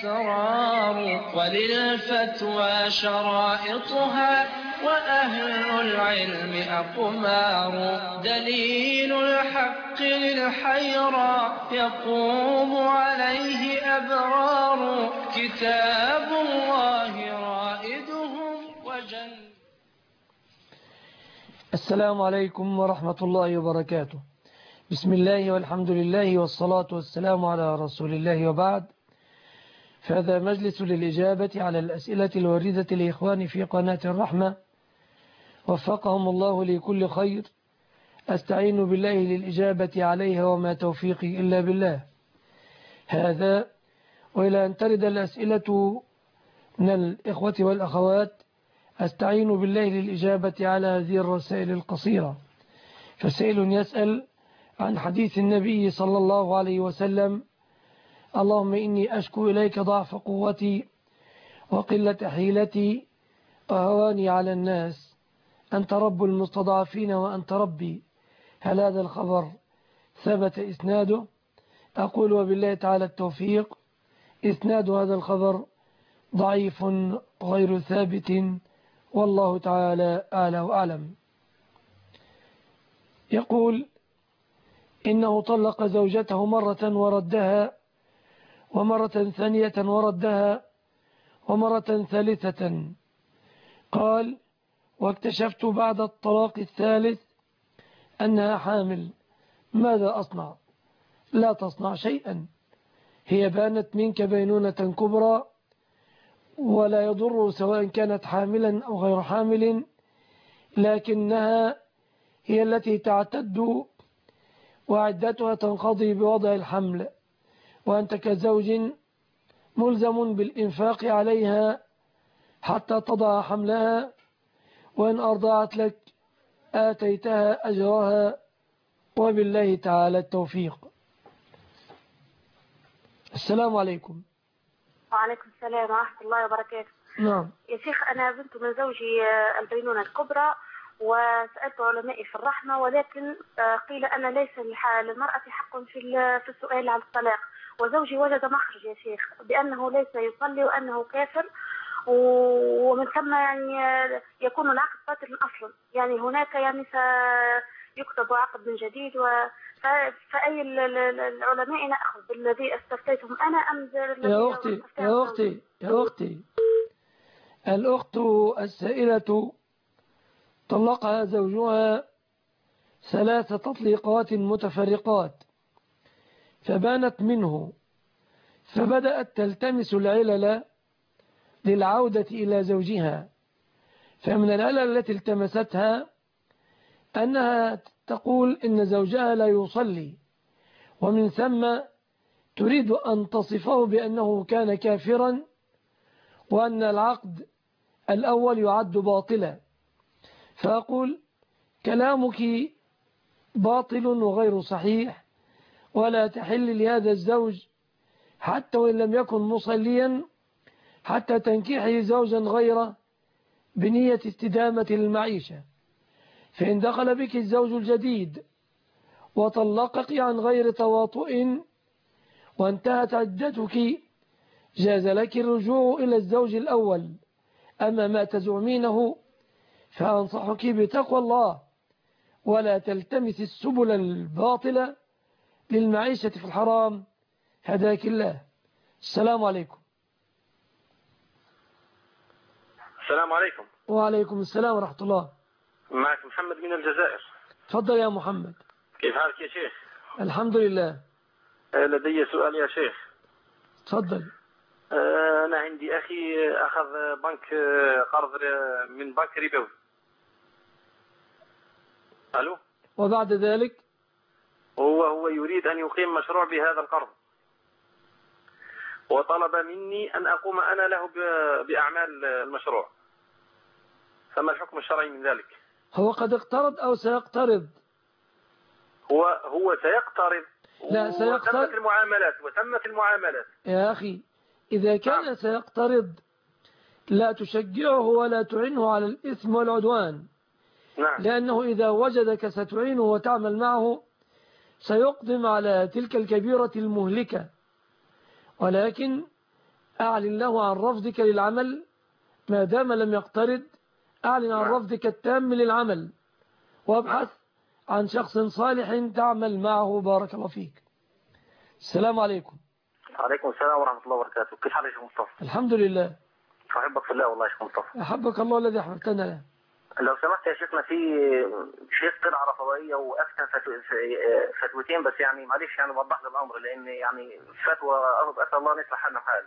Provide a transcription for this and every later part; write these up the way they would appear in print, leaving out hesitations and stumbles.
أسرار، وللفتوى شرائطها، وأهل العلم أقمار. دليل الحق للحيرى يقوم عليه أبرار، كتاب الله رائدهم وجل. السلام عليكم ورحمة الله وبركاته. بسم الله والحمد لله والصلاة والسلام على رسول الله، وبعد، فهذا مجلس للإجابة على الأسئلة الواردة لإخواني في قناة الرحمة، وفقهم الله لكل خير. أستعين بالله للإجابة عليها، وما توفيقي إلا بالله. هذا وإلى أن ترد الأسئلة من الإخوة والأخوات، أستعين بالله للإجابة على هذه الرسائل القصيرة. فسائل يسأل عن حديث النبي صلى الله عليه وسلم: اللهم إني أشكو إليك ضعف قوتي وقلة حيلتي وهواني على الناس، أنت رب المستضعفين وأنت ربي. هل هذا الخبر ثبت إسناده؟ أقول وبالله تعالى التوفيق. إسناد هذا الخبر ضعيف غير ثابت، والله تعالى أعلى وأعلم. يقول إنه طلق زوجته مرة وردها، ومرة ثانية وردها، ومرة ثالثة. قال: واكتشفت بعد الطلاق الثالث أنها حامل، ماذا أصنع؟ لا تصنع شيئا، هي بانت منك بينونة كبرى، ولا يضر سواء كانت حاملا أو غير حامل، لكنها هي التي تعتد وعدتها تنقضي بوضع الحمل، وأنت كزوج ملزم بالإنفاق عليها حتى تضع حملها، وإن أرضعت لك آتيتها أجرها، وبالله تعالى التوفيق. السلام عليكم. وعليكم السلام ورحمة الله وبركاته. نعم يا شيخ، أنا بنت من زوجي البينونة الكبرى، وسألت علمائي في الرحمة، ولكن قيل أن ليس للمرأة حق في السؤال عن الطلاق، وزوجي وجد مخرج يا شيخ بأنه ليس يصلي وأنه كافر، ومن ثم يعني يكون العقد باطلا أصلا، يعني هناك يعني سيكتب عقد من جديد. فأي العلماء نأخذ بالذي استفتيتهم أنا أم يا أختي الأخت السائلة طلقها زوجها 3 تطليقات متفرقات، فبانت منه، فبدأت تلتمس العلل للعودة إلى زوجها. فمن العلل التي التمستها أنها تقول إن زوجها لا يصلي، ومن ثم تريد أن تصفه بأنه كان كافرا، وأن العقد الأول يعد باطلا. فأقول: كلامك باطل وغير صحيح، ولا تحل لهذا الزوج حتى وإن لم يكن مصليا، حتى تنكحي زوجا غيره بنية استدامة المعيشة. فإن دخل بك الزوج الجديد وطلقك عن غير تواطؤ وانتهت عدتك، جاز لك الرجوع إلى الزوج الأول. أما ما تزعمينه فأنصحك بتقوى الله، ولا تلتمس السبل الباطلة للمعيشة في الحرام، هداك الله. السلام عليكم. السلام عليكم. وعليكم السلام ورحمة الله. معك محمد من الجزائر. تفضل يا محمد. كيف حالك يا شيخ؟ الحمد لله. لدي سؤال يا شيخ. تفضل. أنا عندي أخي أخذ قرض من بنك ربوي. ألو؟ وبعد ذلك هو يريد أن يقيم مشروع بهذا القرض، وطلب مني أن أقوم أنا له بأعمال المشروع، فما الحكم الشرعي من ذلك؟ هو قد اقترض أو سيقترض؟ هو سيقترض. لا، سيقترض. وتمت المعاملات يا أخي، إذا كان سيقترض لا تشجعه ولا تعنه على الإثم والعدوان. نعم. لأنه إذا وجدك ستعينه وتعمل معه سيقدم على تلك الكبيرة المهلكة. ولكن أعلن له عن رفضك للعمل ما دام لم يقترض. أعلن عن رفضك التام للعمل، وابحث عن شخص صالح تعمل معه. بارك الله فيك. السلام عليكم. عليكم السلام ورحمة الله وبركاته. كيف حالك يا شيخ مصطفى؟ الحمد لله. أحبك في الله والله يا شيخ مصطفى. أحبك الله الذي أحببتنا له. لو سمحت يا شيخنا، في شيخ طلع على فضائية وأفتى فتوتين، بس يعني معلش يعني وضح لي الأمر، لأن يعني فتوى أسأل الله أن يصلح حالنا حال.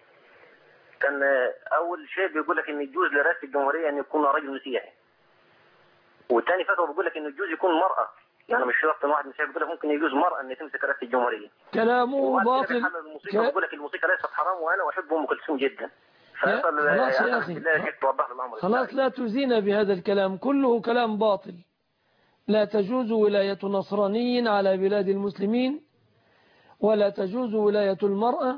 كان أول شيء بيقول لك إن يجوز لرئاسة الجمهورية أن يكون رجل مسيحي، والثاني فتوى بيقول لك إنه يجوز يكون مرأة، يعني مش شرط واحد مسيحي، بيقول لك ممكن يجوز مرأة أن تمسك رئاسة الجمهورية. كلامه باطل. بيقول لك الموسيقى ليست حرام، وأنا أحب أم كلثوم جدا. خلاص يا أخي، خلاص لا تزين بهذا الكلام، كله كلام باطل. لا تجوز ولاية نصراني على بلاد المسلمين، ولا تجوز ولاية المرأة،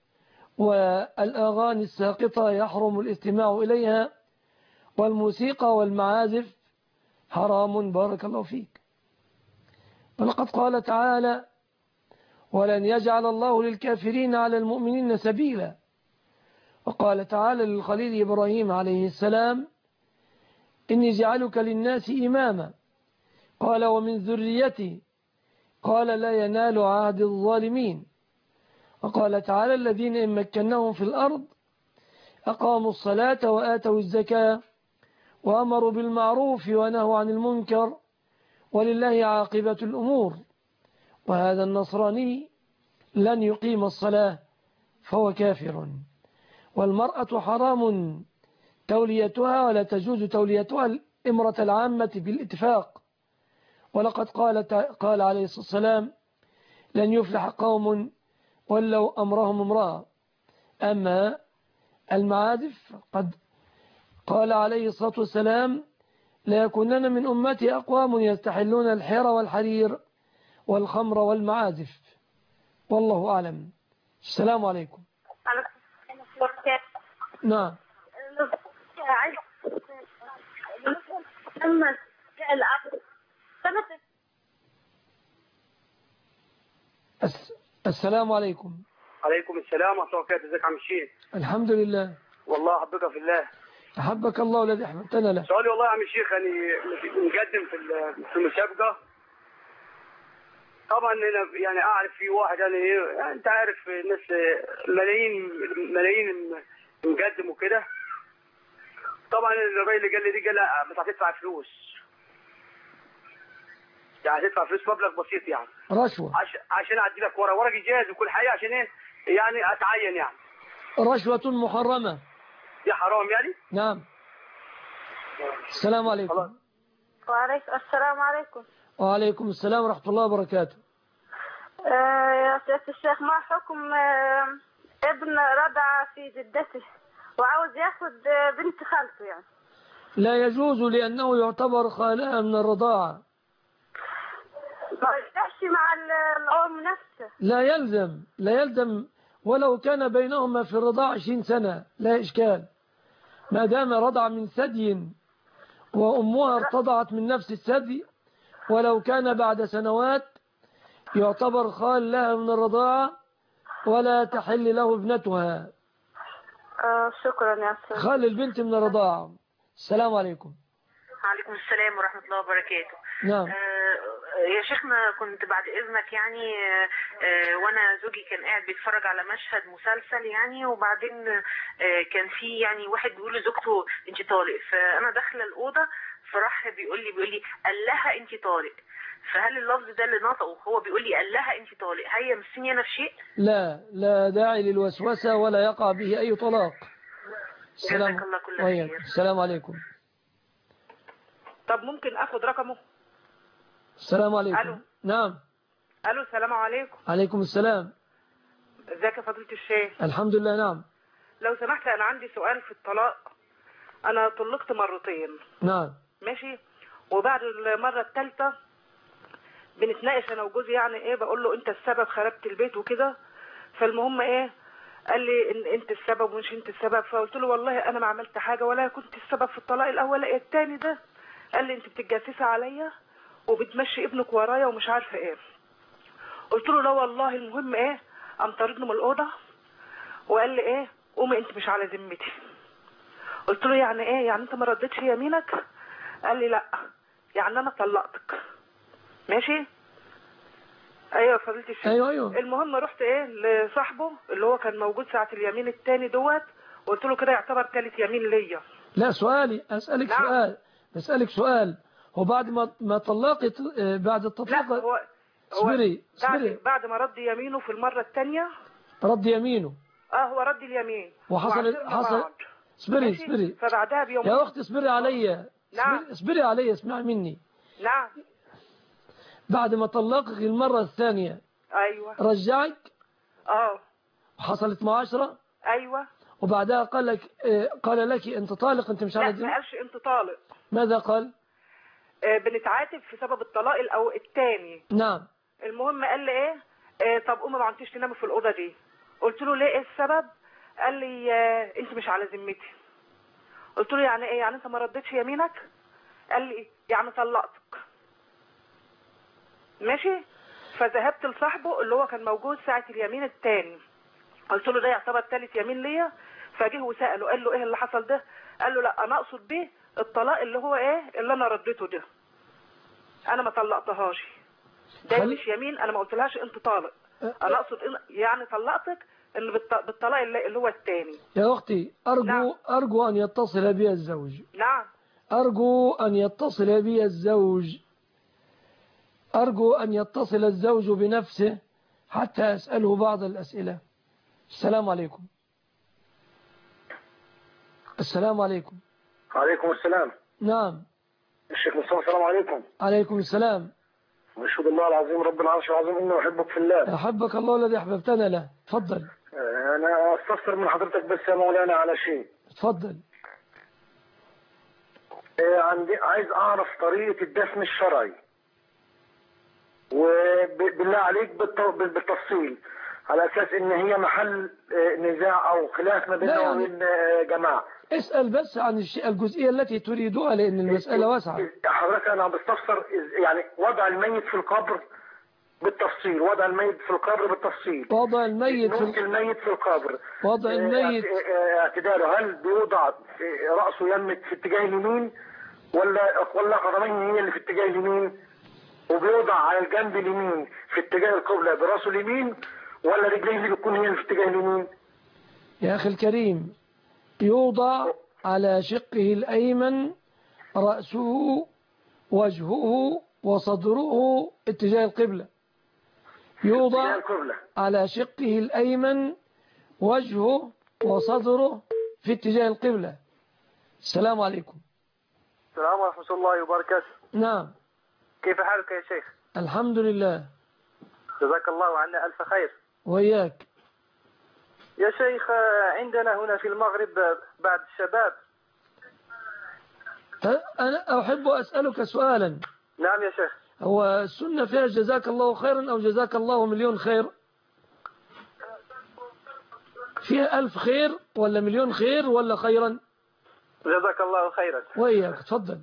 والأغاني الساقطة يحرم الاستماع إليها، والموسيقى والمعازف حرام. بارك الله فيك. ولقد قال تعالى: ولن يجعل الله للكافرين على المؤمنين سبيلا. وقال تعالى للخليل إبراهيم عليه السلام: إني جعلك للناس إماما. قال: ومن ذريتي. قال: لا ينال عهد الظالمين. وقال تعالى: الذين إن مكناهم في الأرض أقاموا الصلاة وآتوا الزكاة وأمروا بالمعروف ونهوا عن المنكر ولله عاقبة الأمور. وهذا النصراني لن يقيم الصلاة فهو كافر. والمرأة حرام توليتها، ولا تجوز توليتها الإمرة العامة بالاتفاق. ولقد قال عليه الصلاة والسلام: لن يفلح قوم ولوا أمرهم امرأة. أما المعازف قد قال عليه الصلاة والسلام: لا يكونن من أمتي أقوام يستحلون الحير والحرير والخمر والمعازف. والله أعلم. السلام عليكم. نعم. السلام عليكم. عليكم السلام ورحمة الله وبركاته. ازيك يا عم الشيخ؟ الحمد لله. والله أحبك في الله. أحبك الله الذي أحببتنا له. سؤالي والله يا عم الشيخ، يعني مقدم في المسابقة. طبعا أنا يعني أعرف في واحد، يعني أنت عارف ناس ملايين مقدم وكده. طبعا الراجل اللي قال لي دي قال لا مش هتدفع فلوس، يعني هتدفع فلوس مبلغ بسيط يعني رشوة، عشان أعدي لك ورق إجازة وكل حاجة، عشان إيه يعني أتعين يعني. رشوة محرمة. دي حرام يعني؟ نعم. السلام عليكم. وعليكم السلام. عليكم. وعليكم السلام ورحمة الله وبركاته. يا سيادة الشيخ، ما حكم ابن رضع في جدته وعاوز ياخد بنت خالته يعني؟ لا يجوز، لأنه يعتبر خالها من الرضاعة. ما يفتحش مع الأم نفسه. لا يلزم ولو كان بينهما في الرضاعة 20 سنة لا إشكال، ما دام رضع من ثدي وأمها ارتضعت من نفس الثدي، ولو كان بعد سنوات يعتبر خال لها من الرضاعة ولا تحل له ابنتها. شكرا يا سيدي. خال البنت من الرضاعة. السلام عليكم. وعليكم السلام ورحمة الله وبركاته. نعم. يا شيخنا، كنت بعد إذنك يعني وأنا زوجي كان قاعد بيتفرج على مشهد مسلسل يعني، وبعدين كان في يعني واحد بيقول لزوجته أنت طالق، فأنا داخلة الأوضة فراح بيقول لي قال لها أنت طالق. فهل اللفظ ده اللي نطقه هو بيقول لي قال لها أنت طالق هي مسني أنا في شيء؟ لا داعي للوسوسة ولا يقع به أي طلاق. جزاك الله كل خير. السلام عليكم. طب ممكن أخذ رقمه؟ السلام عليكم. ألو. نعم. ألو، السلام عليكم. عليكم السلام. ازيك يا فضيلة الشيخ؟ الحمد لله. نعم. لو سمحت، أنا عندي سؤال في الطلاق. أنا طلقت مرتين. نعم. ماشي. وبعد المرة الثالثة بنتناقش أنا وجوزي، يعني إيه، بقول له أنت السبب، خربت البيت وكده. فالمهم إيه، قال لي إن أنت السبب ومش أنت السبب. فقلت له والله أنا ما عملت حاجة ولا كنت السبب في الطلاق الأول. الثاني ده قال لي أنت بتتجسسي عليا وبتمشي ابنك ورايا ومش عارفه ايه. قلت له لا والله. المهم ايه، قام طاردني من الاوضه وقال لي ايه، قومي انت مش على ذمتي. قلت له يعني ايه؟ يعني انت ما ردتش يمينك؟ قال لي لا، يعني انا طلقتك. ماشي. ايوه فضلت الشيخ. ايوه. المهم رحت ايه لصاحبه اللي هو كان موجود ساعه اليمين التاني دوت، قلت له كده يعتبر ثالث يمين ليا. لا سؤالي، اسالك نعم. سؤال، بسالك سؤال. هو بعد ما طلقت بعد التطليق؟ لا هو اصبري بعد ما رد يمينه في المره الثانيه رد يمينه. هو رد اليمين حصل. اصبري فبعدها بيومين يا اختي اصبري عليا. نعم. اصبري عليا، اسمعي مني. نعم. بعد ما طلقك المرة الثانية ايوه رجعك؟ حصلت معاشرة؟ ايوه. وبعدها قال لك انت طالق، انت مش على لا ما قالش انت طالق. ماذا قال؟ بنتعاتب في سبب الطلاق الثاني. نعم. المهم قال لي ايه طب قومي ما عدتيش تنامي في الاوضه دي. قلت له ليه؟ ايه السبب؟ قال لي انت مش على ذمتي. قلت له يعني ايه؟ يعني انت ما ردتش يمينك؟ قال لي يعني طلقتك. ماشي. فذهبت لصاحبه اللي هو كان موجود ساعه اليمين الثاني، قلت له ده يعتبر ثالث يمين ليا. فجه وساله قال له ايه اللي حصل ده؟ قال له لا انا اقصد بيه الطلاق اللي هو اللي انا رديته ده، انا ما طلقتهاش، ده مش يمين، انا ما قلتلهاش انت طالق، انا اقصد يعني طلقتك ان بالطلاق اللي هو الثاني. يا اختي نعم. ارجو ان يتصل بي الزوج. نعم. ارجو ان يتصل بي الزوج، ارجو ان يتصل الزوج بنفسه حتى اساله بعض الاسئله. السلام عليكم. السلام عليكم. عليكم السلام. نعم. الشيخ مصطفى السلام عليكم. عليكم السلام. أشهد الله العظيم رب العرش العظيم إني أحبك في الله. أحبك الله الذي أحببتنا له. تفضل. أنا أستفسر من حضرتك بس يا مولانا على شيء. تفضل. عايز أعرف طريقة الدفن الشرعي، وبالله عليك بالتفصيل، على أساس إن هي محل نزاع أو خلاف ما بيننا وبين جماعة. اسأل بس عن الجزئية التي تريدها لأن المسألة واسعة. حضرتك أنا بستفسر يعني وضع الميت في القبر بالتفصيل، وضع الميت في القبر بالتفصيل، وضع الميت في القبر، وضع الميت اعتداله، هل بيوضع رأسه يمت في اتجاه اليمين ولا قدميه هي اللي في اتجاه اليمين، وبيوضع على الجنب اليمين في اتجاه القبلة برأسه اليمين، ولا رجليه اللي بتكون هي اللي في اتجاه اليمين؟ يا أخي الكريم، يوضع على شقه الأيمن، رأسه وجهه وصدره اتجاه القبلة. يوضع على شقه الأيمن، وجهه وصدره في اتجاه القبلة. السلام عليكم. السلام ورحمة الله وبركاته. نعم. كيف حالك يا شيخ؟ الحمد لله. جزاك الله عنا ألف خير. وإياك. يا شيخ، عندنا هنا في المغرب بعض الشباب. أنا أحب أسألك سؤالا. نعم يا شيخ. هو السنة فيها جزاك الله خيرا أو جزاك الله مليون خير؟ فيها 1000 خير ولا مليون خير ولا خيرا؟ جزاك الله خيرا. وإياك. تفضل.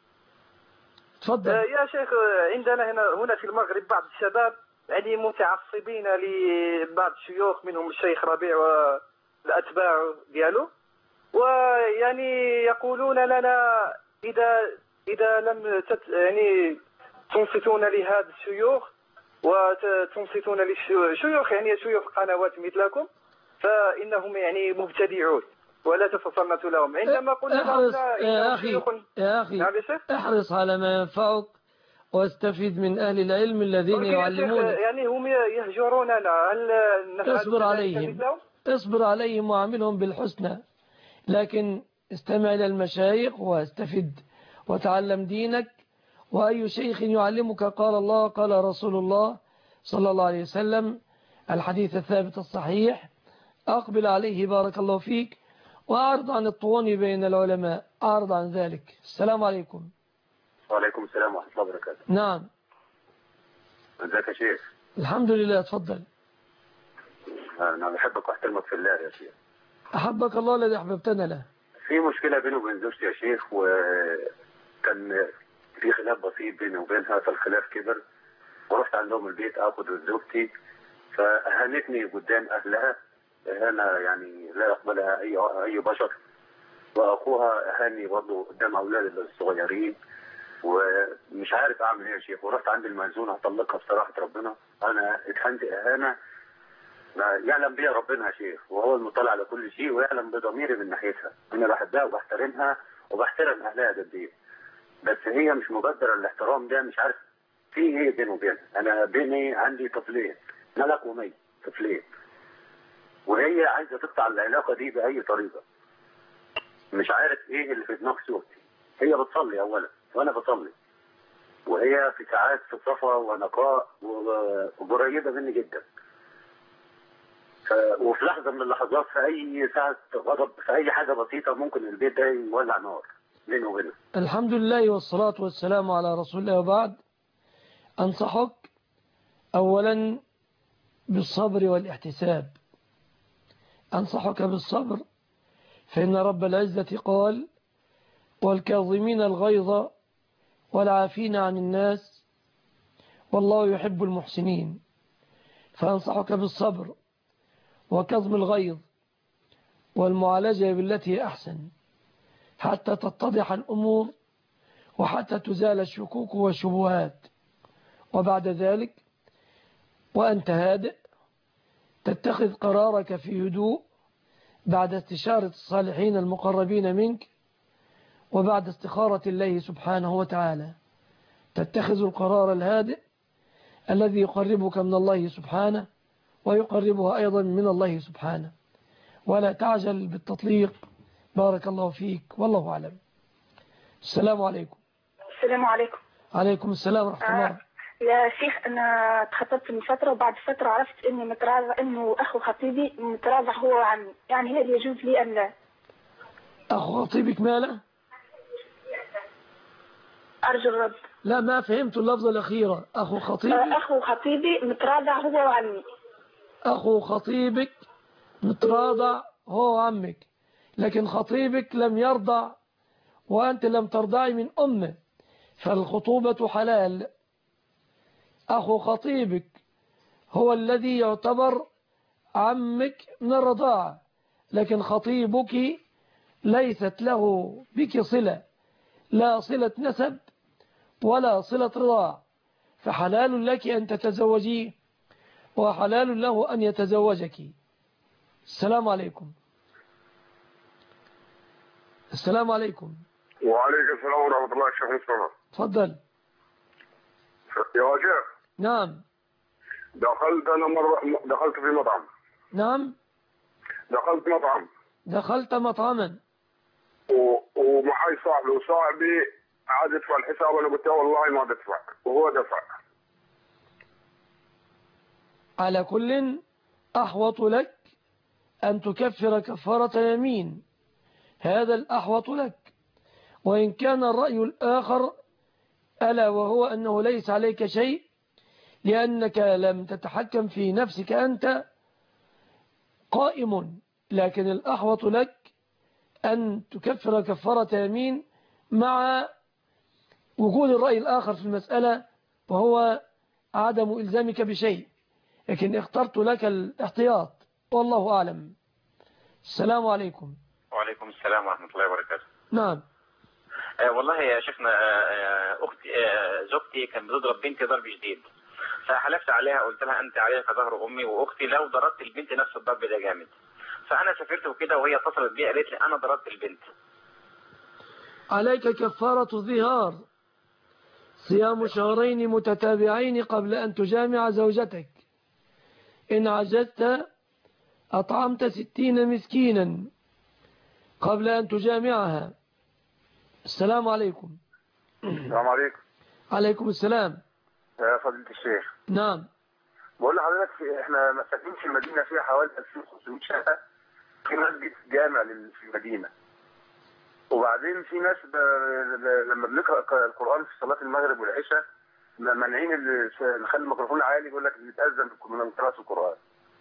يا شيخ، عندنا هنا في المغرب بعض الشباب يعني متعصبين لبعض الشيوخ، منهم الشيخ ربيع والأتباع ديالو، ويعني يقولون لنا إذا لم يعني تنصتون لهذا الشيوخ وتنصتون للشيوخ، يعني شيوخ قنوات مثلكم، فإنهم يعني مبتدعون ولا تتصنتوا لهم. عندما قلنا لهم يا أخي احرص على ما ينفعك واستفيد من أهل العلم الذين يعلمونك. يعني هم يهجروننا، هل اصبر عليهم وعاملهم بالحسنى، لكن استمع إلى المشايخ واستفد وتعلم دينك. وأي شيخ يعلمك قال الله قال رسول الله صلى الله عليه وسلم، الحديث الثابت الصحيح، أقبل عليه بارك الله فيك، وأعرض عن الطعون بين العلماء، أعرض عن ذلك. السلام عليكم. وعليكم السلام ورحمة الله وبركاته. نعم. ازيك يا شيخ؟ الحمد لله. تفضل. أنا بحبك واحترمك في الله يا شيخ. أحبك الله الذي أحببتنا له. في مشكلة بيني وبين زوجتي يا شيخ، وكان في خلاف بسيط بيني وبينها، فالخلاف كبر ورحت عندهم البيت اخذ زوجتي، فاهانتني قدام اهلها إهانة يعني لا يقبلها أي بشر، وأخوها أهاني برضه قدام أولاد الصغيرين، ومش عارف أعمل إيه يا شيخ. ورحت عند المأذون هطلقها بصراحة ربنا، أنا اتهنت إهانة يعلم بيها ربنا يا شيخ، وهو المطلع على كل شيء ويعلم بضميري من ناحيتها. أنا بحبها وبحترمها وبحترم أهلها قد إيه، بس هي مش مبادرة الاحترام ده. مش عارف في إيه بيني وبينها. أنا بيني عندي طفلين، ملك ومي، طفلين، وهي عايزة تقطع العلاقة دي بأي طريقة. مش عارف إيه اللي في دماغ زوجتي. هي بتصلي أولا وأنا بصلي، وهي في ساعات في صفا ونقاء وقريبة مني جدا. وفي لحظة من اللحظات في أي ساعة غضب في أي حاجة بسيطة ممكن البيت ده يولع نار بينه وبينه. الحمد لله والصلاة والسلام على رسول الله. وبعد، أنصحك أولا بالصبر والاحتساب. أنصحك بالصبر، فإن رب العزة قال: والكاظمين الغيظ والعافين عن الناس والله يحب المحسنين. فأنصحك بالصبر وكظم الغيظ والمعالجة بالتي هي أحسن، حتى تتضح الأمور وحتى تزال الشكوك والشبهات. وبعد ذلك وأنت هادئ تتخذ قرارك في هدوء بعد استشارة الصالحين المقربين منك، وبعد استخارة الله سبحانه وتعالى تتخذ القرار الهادئ الذي يقربك من الله سبحانه ويقربها أيضا من الله سبحانه. ولا تعجل بالتطليق. بارك الله فيك، والله أعلم. السلام عليكم. السلام عليكم. عليكم السلام ورحمة الله. يا شيخ، أنا تخطبت من فترة، وبعد فترة عرفت إني متراجع، إنه أخو خطيبي متراجع هو عني، يعني هل يجوز لي أم لا؟ أخو خطيبك ماله؟ أرجو الرد. لا، ما فهمت اللفظة الأخيرة. أخو خطيبي؟ أخو خطيبي متراجع هو وعمي. أخو خطيبك متراضع هو وعمك، لكن خطيبك لم يرضع وأنت لم ترضعي من أمه، فالخطوبة حلال. أخو خطيبك هو الذي يعتبر عمك من الرضاعة، لكن خطيبك ليست له بك صلة، لا صلة نسب ولا صلة رضاع، فحلال لك أن تتزوجيه وحلال له أن يتزوجك. السلام عليكم. السلام عليكم. وعليكم السلام ورحمة الله. الشيخ مصطفى. تفضل. يا شيخ. نعم. دخلت في مطعم. نعم. دخلت مطعما. ومعي صاحبي، وصاحبي عاد يدفع الحساب، انا قلت له والله ما بدفع، وهو دفع. على كل أحوط لك أن تكفر كفارة يمين، هذا الأحوط لك. وإن كان الرأي الآخر ألا وهو أنه ليس عليك شيء لأنك لم تتحكم في نفسك أنت قائم، لكن الأحوط لك أن تكفر كفارة يمين مع وجود الرأي الآخر في المسألة وهو عدم إلزامك بشيء، لكن اخترت لك الاحتياط والله أعلم. السلام عليكم. وعليكم السلام ورحمة الله وبركاته. نعم. والله يا شيخنا، أختي زوجتي كانت بتضرب بنتي ضرب شديد، فحلفت عليها قلت لها أنت عليها كظهر أمي، وأختي لو ضربت البنت نفس الضرب ده جامد. فأنا سافرت وكده، وهي اتصلت بي قالت لي أنا ضربت البنت. عليك كفارة الظهار، صيام شهرين متتابعين قبل أن تجامع زوجتك. إن عجزت أطعمت 60 مسكينا قبل أن تجامعها. السلام عليكم. السلام عليكم. عليكم السلام. يا فضيلة الشيخ. نعم. بقول لحضرتك احنا ساكنين في المدينة، فيها حوالي 2500 شقة، في مسجد جامع في المدينة. وبعدين في ناس لما بنقرأ القرآن في صلاة المغرب والعشاء مانعين نخلي الميكروفون عالي، يقول لك بنتأذن من قراءة القرآن.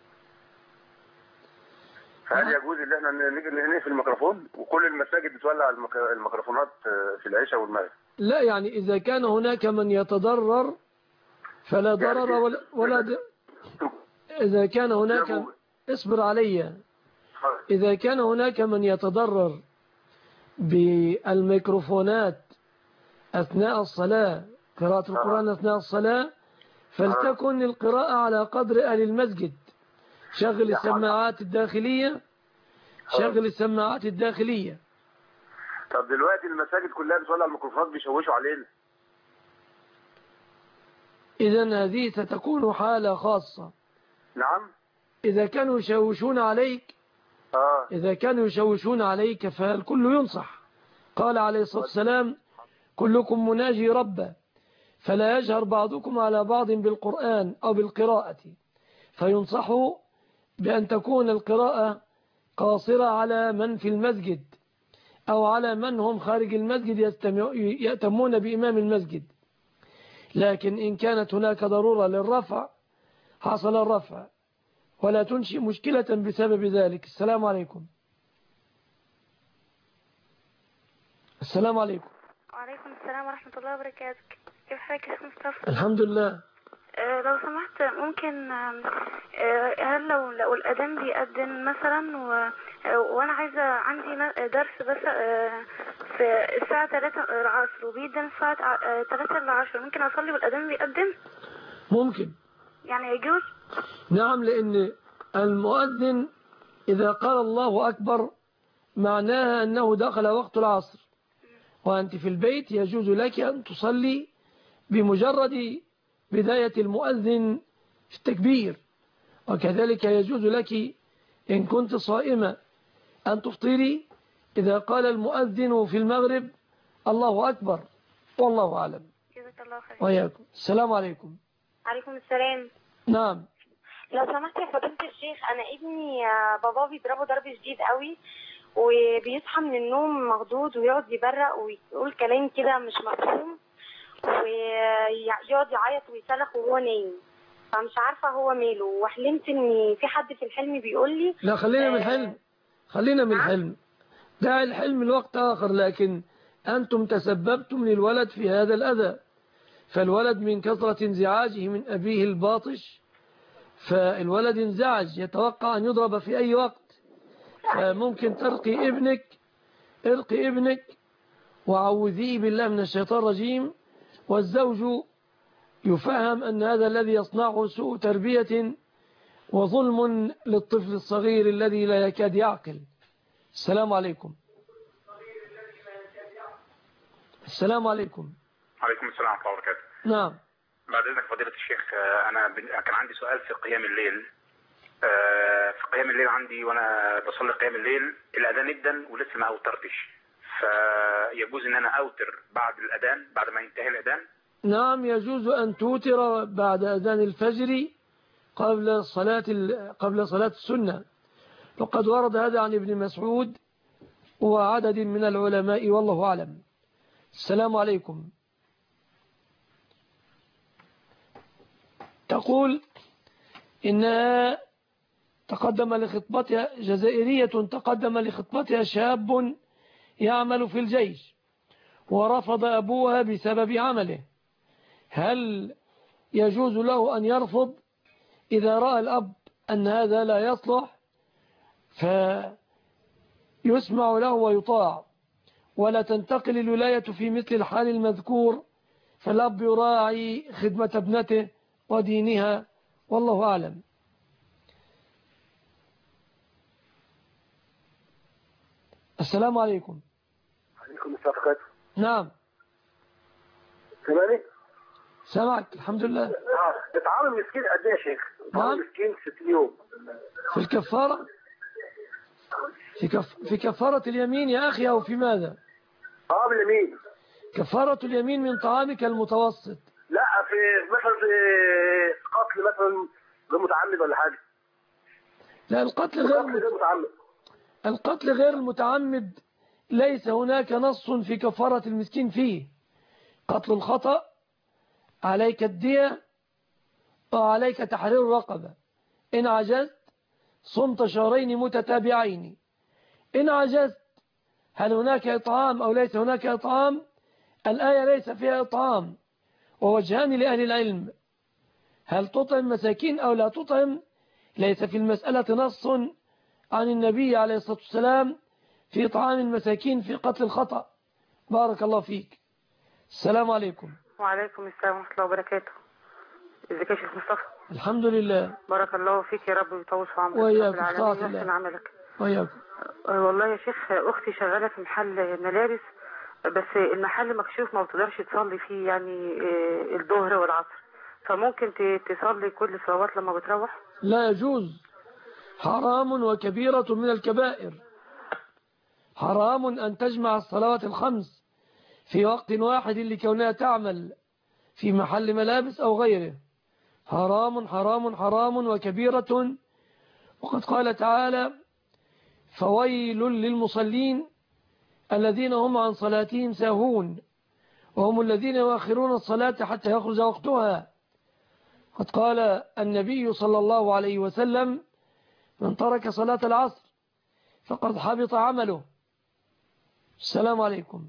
فهل يجوز ان احنا نقفل الميكروفون وكل المساجد بتولع الميكروفونات في العشاء والمغرب؟ لا، يعني إذا كان هناك من يتضرر فلا ضرر ولا إذا كان هناك اصبر علي. إذا كان هناك من يتضرر بالميكروفونات أثناء الصلاة، قراءة القرآن أثناء الصلاة، فلتكن القراءة على قدر أهل المسجد. شغل السماعات الداخلية، شغل السماعات الداخلية. طب دلوقتي المساجد كلها بتولع الميكروفونات بيشوشوا علينا. إذن هذه ستكون حالة خاصة. نعم. إذا كانوا يشوشون عليك إذا كانوا يشوشون عليك فالكل ينصح. قال عليه الصلاة والسلام: كلكم مناجي ربه، فلا يجهر بعضكم على بعض بالقرآن أو بالقراءة، فينصحوا بأن تكون القراءة قاصرة على من في المسجد أو على من هم خارج المسجد يأتمون بإمام المسجد. لكن إن كانت هناك ضرورة للرفع حصل الرفع، ولا تنشئ مشكلة بسبب ذلك. السلام عليكم. السلام عليكم. وعليكم السلام ورحمة الله وبركاته. كيف حالك يا شيخ مصطفى؟ الحمد لله. لو سمحت ممكن هل لو الأذان بيأذن مثلا وأنا عايزة عندي درس بس في الساعة 3 العصر وبيأذن الساعة 3 العصر، ممكن أصلي والأذان بيأذن؟ ممكن. يعني يجوز؟ نعم، لأن المؤذن إذا قال الله أكبر معناها أنه دخل وقت العصر، وأنت في البيت يجوز لك أن تصلي بمجرد بداية المؤذن في التكبير. وكذلك يجوز لك إن كنت صائمة أن تفطري إذا قال المؤذن في المغرب الله أكبر، والله أعلم. جزاك الله خير. وإياكم. السلام عليكم. عليكم السلام. نعم. لو سمحت يا فضيلة الشيخ، أنا ابني باباه بيضربه ضرب شديد قوي، وبيصحى من النوم مخضوض ويقعد يبرق ويقول كلام كده مش مفهوم، ويقعد يعيط ويصرخ وهو نايم، فمش عارفة هو ماله. وحلمت ان في حد في الحلم بيقول لي لا خلينا من الحلم، خلينا من الحلم، دع الحلم الوقت آخر. لكن أنتم تسببتم للولد في هذا الأذى، فالولد من كثرة انزعاجه من أبيه الباطش، فالولد انزعج يتوقع أن يضرب في أي وقت. فممكن ترقي ابنك وعوذيه بالله من الشيطان الرجيم، والزوج يفهم أن هذا الذي يصنعه سوء تربية وظلم للطفل الصغير الذي لا يكاد يعقل. السلام عليكم. السلام عليكم. عليكم السلام ورحمة الله وبركاته. نعم. بعد إذنك فضيلة الشيخ، أنا كان عندي سؤال في قيام الليل. في قيام الليل عندي وأنا بصلي قيام الليل الأذان يبدأ ولسه ما أوترتش، فيجوز إن أنا أوتر بعد الأذان بعد ما ينتهي الأذان؟ نعم، يجوز أن توتر بعد أذان الفجر قبل صلاة السنة، وقد ورد هذا عن ابن مسعود وعدد من العلماء، والله أعلم. السلام عليكم. تقول إنها تقدم لخطبتها جزائرية، تقدم لخطبتها شاب يعمل في الجيش ورفض أبوها بسبب عمله، هل يجوز له أن يرفض إذا رأى الأب أن هذا لا يصلح فيسمع له ويطاع، ولا تنتقل الولاية في مثل الحال المذكور، فالأب يراعي خدمة ابنته ودينها، والله أعلم. السلام عليكم. عليكم السلام ورحمة. نعم. سمعني؟ سمعك الحمد لله. إطعام المسكين قد إيه يا شيخ؟ إطعام المسكين 60 يوم. في الكفارة؟ في كفارة اليمين يا أخي، أو في ماذا؟ باليمين. كفارة اليمين من طعامك المتوسط. لا، في مثلا في قتل مثلا غير متعمد ولا حاجة. لا، القتل غير متعمد. القتل غير المتعمد ليس هناك نص في كفارة المسكين فيه. قتل الخطأ عليك الدية وعليك تحرير رقبة، إن عجزت صمت شهرين متتابعين. إن عجزت هل هناك إطعام أو ليس هناك إطعام؟ الآية ليس فيها إطعام، ووجهان لأهل العلم: هل تطعم مساكين أو لا تطعم؟ ليس في المسألة نص عن النبي عليه الصلاة والسلام في طعام المساكين في قتل الخطأ. بارك الله فيك. السلام عليكم. وعليكم السلام ورحمة الله وبركاته. ازيك يا شيخ مصطفى؟ الحمد لله. بارك الله فيك يا رب ويطول في عمرك وإياك رب العالمين ويحسن عملك. وإياك. والله يا شيخ أختي شغالة في محل ملابس، بس المحل مكشوف ما بتقدرش تصلي فيه يعني الظهر والعصر، فممكن تصلي كل صلوات لما بتروح؟ لا يجوز، حرام وكبيرة من الكبائر. حرام أن تجمع الصلوات الخمس في وقت واحد لكونها تعمل في محل ملابس أو غيره. حرام حرام حرام وكبيرة. وقد قال تعالى: فويل للمصلين الذين هم عن صلاتهم ساهون وهم الذين يؤخرون الصلاة حتى يخرج وقتها. قد قال النبي صلى الله عليه وسلم: من ترك صلاة العصر فقد حبط عمله. السلام عليكم.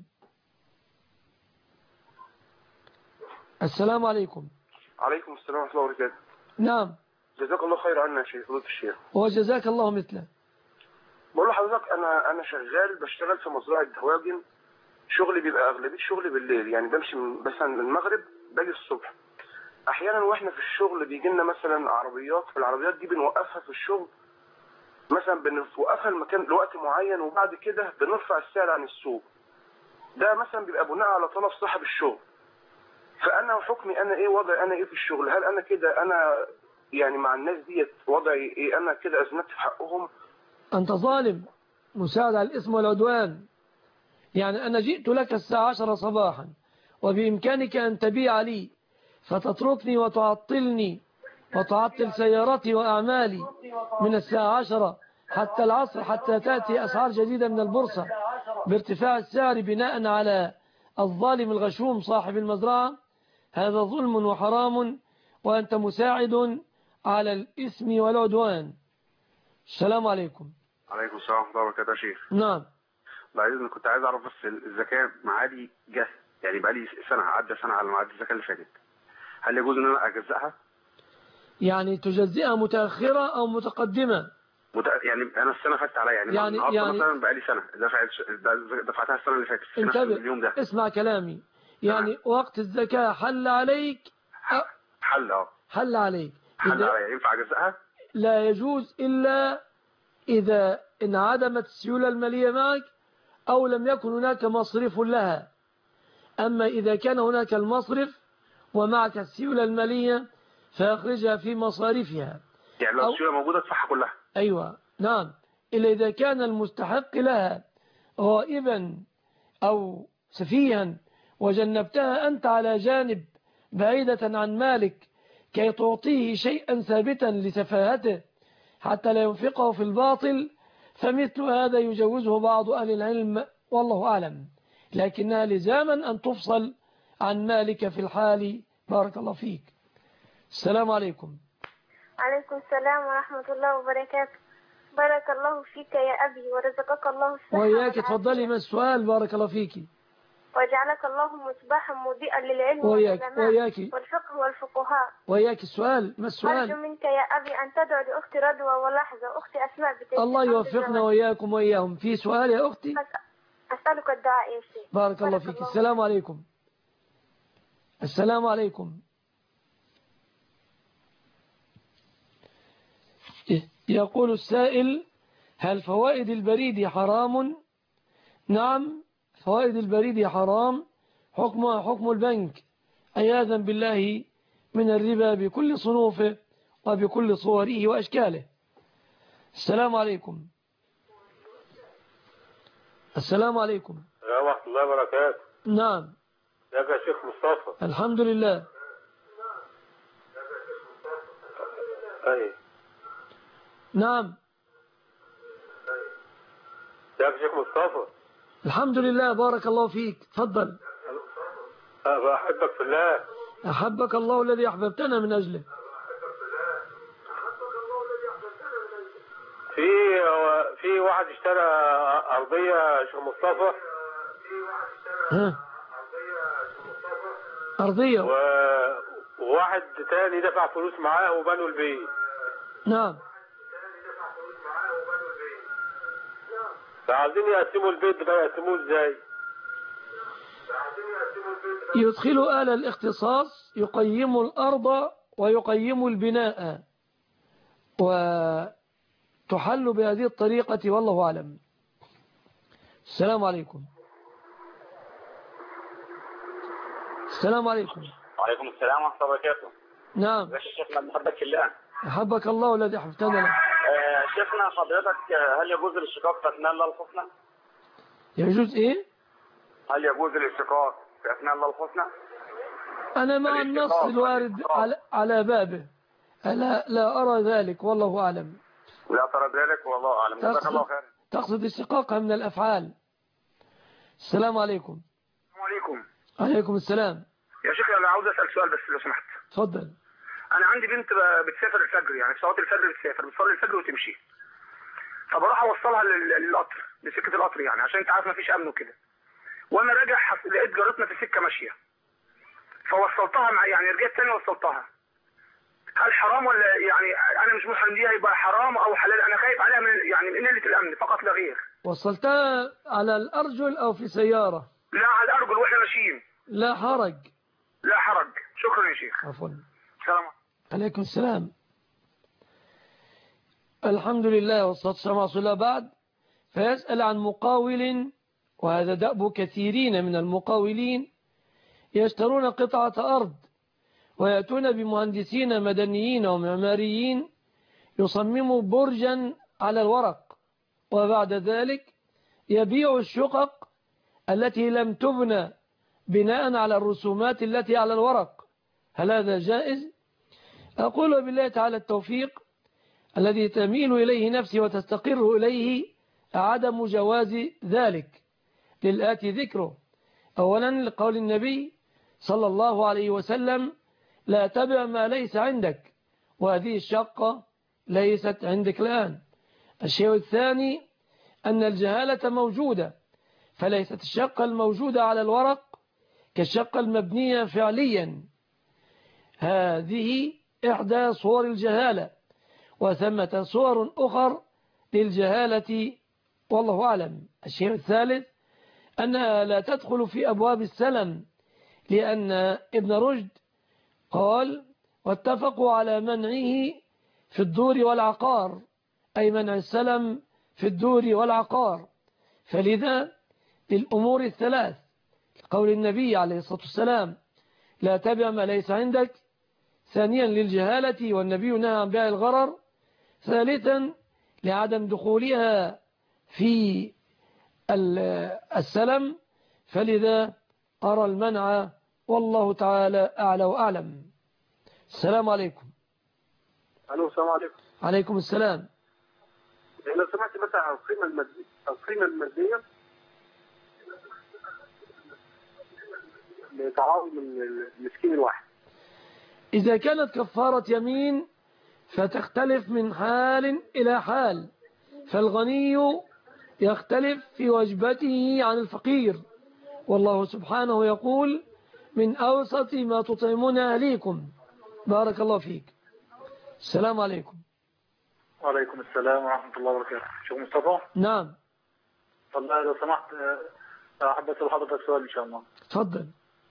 السلام عليكم. عليكم السلام ورحمة الله وبركاته. نعم. جزاك الله خير عنا يا شيخ فضيلة الشيخ. وجزاك الله مثله. بقول لحضرتك أنا شغال بشتغل في مزرعة دواجن، شغلي بيبقى أغلبية شغلي بالليل، يعني بمشي مثلا المغرب باجي الصبح. أحيانا وإحنا في الشغل بيجي لنا مثلا عربيات، فالعربيات دي بنوقفها في الشغل، مثلا بنوقفها المكان لوقت معين وبعد كده بنرفع السعر عن السوق. ده مثلا بيبقى بناء على طلب صاحب الشغل. فأنا حكمي أنا إيه، وضعي أنا إيه في الشغل؟ هل أنا كده أنا يعني مع الناس ديت وضعي إيه؟ أنا كده أذنبت في حقهم؟ أنت ظالم مساعد على الإثم والعدوان. يعني أنا جئت لك الساعة 10 صباحا وبإمكانك أن تبيع لي، فتتركني وتعطلني وتعطل سيارتي وأعمالي من الساعة 10 حتى العصر، حتى تأتي أسعار جديدة من البورصة بارتفاع السعر بناء على الظالم الغشوم صاحب المزرعة. هذا ظلم وحرام، وأنت مساعد على الإثم والعدوان. السلام عليكم. عليكم السلام ورحمة الله وبركاته يا شيخ. نعم. بعد إذنك كنت عايز أعرف بس الزكاة معادي جه، يعني بقالي سنة عدى سنة على ميعاد الزكاة اللي فاتت، هل يجوز إن أنا أجزأها؟ يعني تجزئها متأخرة أو متقدمة؟ يعني أنا السنة فاتت عليا، يعني مثلا بقالي سنة دفعتها السنة اللي فاتت في نفس اليوم ده. اسمع كلامي، يعني وقت الزكاة حل عليك. حل عليك. ينفع أجزأها؟ لا يجوز إلا إذا انعدمت السيولة المالية معك أو لم يكن هناك مصرف لها. أما إذا كان هناك المصرف ومعك السيولة المالية فأخرجها في مصاريفها. يعني لو السيولة موجودة تدفعها كلها؟ أيوة نعم، إلا إذا كان المستحق لها غائبا أو سفيها وجنبتها أنت على جانب بعيدة عن مالك كي تعطيه شيئا ثابتا لسفاهته حتى لا ينفقه في الباطل، فمثل هذا يجوزه بعض أهل العلم والله أعلم، لكنها لزاما أن تفصل عن مالك في الحال. بارك الله فيك. السلام عليكم. عليكم السلام ورحمة الله وبركاته. بارك الله فيك يا أبي ورزقك الله الصحة وإياك. تفضلي ما السؤال؟ بارك الله فيك. وجعلك الله مصباحا مضيئا للعلم وإياك والفقه والفقهاء. وإياك. السؤال ما السؤال؟ أرجو منك يا أبي أن تدعو لأختي رضوى ولحظة أختي أسماء بتجي. الله يوفقنا وإياكم وإياهم. في سؤال يا أختي؟ أسألك الدعاء يا شيخ. بارك الله فيك. السلام عليكم. السلام عليكم. يقول السائل: هل فوائد البريد حرام؟ نعم، فوائد البريد حرام، حكمها حكم البنك عياذا بالله من الربا بكل صنوفه وبكل صوره وأشكاله. السلام عليكم. السلام عليكم. ورحمة الله وبركاته. نعم. ازيك يا شيخ مصطفى؟ الحمد لله. اي نعم. ازيك يا شيخ مصطفى؟ الحمد لله. بارك الله فيك. تفضل. أحبك في الله. أحبك الله الذي أحببتنا من أجله. في واحد اشترى أرضية يا شيخ مصطفى. أرضية. وواحد تاني دفع فلوس معاه وبنوا البيت. نعم. فعايزين يقسموا البيت ده، يقسموه ازاي؟ يدخل آل الاختصاص يقيم الأرض ويقيم البناء، وتحل بهذه الطريقة والله أعلم. السلام عليكم. السلام عليكم. وعليكم السلام ورحمة الله وبركاته. نعم. يا شيخنا بنحبك في الله. أحبك الله الذي أحببتنا له. شيخنا حضرتك هل يجوز الاشتقاق في أثناء الله الحسنى؟ يجوز إيه؟ هل يجوز الاشتقاق في أثناء الله الحسنى؟ أنا مع النص الوارد على بابه. لا أرى ذلك والله أعلم. لا ترى ذلك والله أعلم. جزاك الله خير. تقصد اشتقاقها من الأفعال. السلام عليكم. السلام عليكم. عليكم السلام. يا شيخ أنا عاوز أسأل سؤال بس لو سمحت. اتفضل. أنا عندي بنت بتسافر الفجر، يعني في صلاة الفجر بتصلي الفجر وتمشي، فبروح أوصلها للقطر، لسكة القطر يعني، عشان أنت عارف مفيش أمن وكده. وأنا راجع لقيت جارتنا في السكة ماشية، فوصلتها يعني رجعت تاني وصلتها. هل حرام ولا يعني أنا مش محرم ليها يبقى حرام أو حلال؟ أنا خايف عليها من قلة الأمن فقط لا غير. وصلتها على الأرجل أو في سيارة؟ لا على الأرجل وإحنا ماشيين. لا حرج. لا حرج. شكرا يا شيخ. عفوا. السلام عليكم السلام. الحمد لله والصلاة والسلام على رسول الله. بعد فيسأل عن مقاول، وهذا دأب كثيرين من المقاولين، يشترون قطعة أرض ويأتون بمهندسين مدنيين ومعماريين يصمموا برجا على الورق، وبعد ذلك يبيع الشقق التي لم تبنى بناء على الرسومات التي على الورق. هل هذا جائز؟ أقول بالله تعالى التوفيق. الذي تميل إليه نفسي وتستقر إليه عدم جواز ذلك للآتي ذكره. أولا لقول النبي صلى الله عليه وسلم: لا تبع ما ليس عندك، وهذه الشقة ليست عندك الآن. الشيء الثاني أن الجهالة موجودة، فليست الشقة الموجودة على الورق كالشقة المبنية فعليا. هذه إحدى صور الجهالة، وثمة صور أخر للجهالة والله أعلم. الشيء الثالث أنها لا تدخل في أبواب السلم، لأن ابن رشد قال: واتفقوا على منعه في الدور والعقار، أي منع السلم في الدور والعقار. فلذا للأمور الثلاث قول النبي عليه الصلاة والسلام: لا تبع ما ليس عندك. ثانيا للجهالة والنبي نهى عن بيع الغرر. ثالثا لعدم دخولها في السلم، فلذا أرى المنع والله تعالى أعلى وأعلم. السلام عليكم. ألو السلام عليكم. عليكم السلام. لو سمحت مثلا عن القيمة المادية لتعاون المسكين الواحد. إذا كانت كفارة يمين فتختلف من حال إلى حال، فالغني يختلف في وجبته عن الفقير، والله سبحانه يقول: من أوسط ما تطعمون أهليكم. بارك الله فيك. السلام عليكم. وعليكم السلام ورحمة الله وبركاته. شيخ مصطفى. نعم. والله لو سمحت أحب أسأل حضرتك سؤال إن شاء الله. تفضل.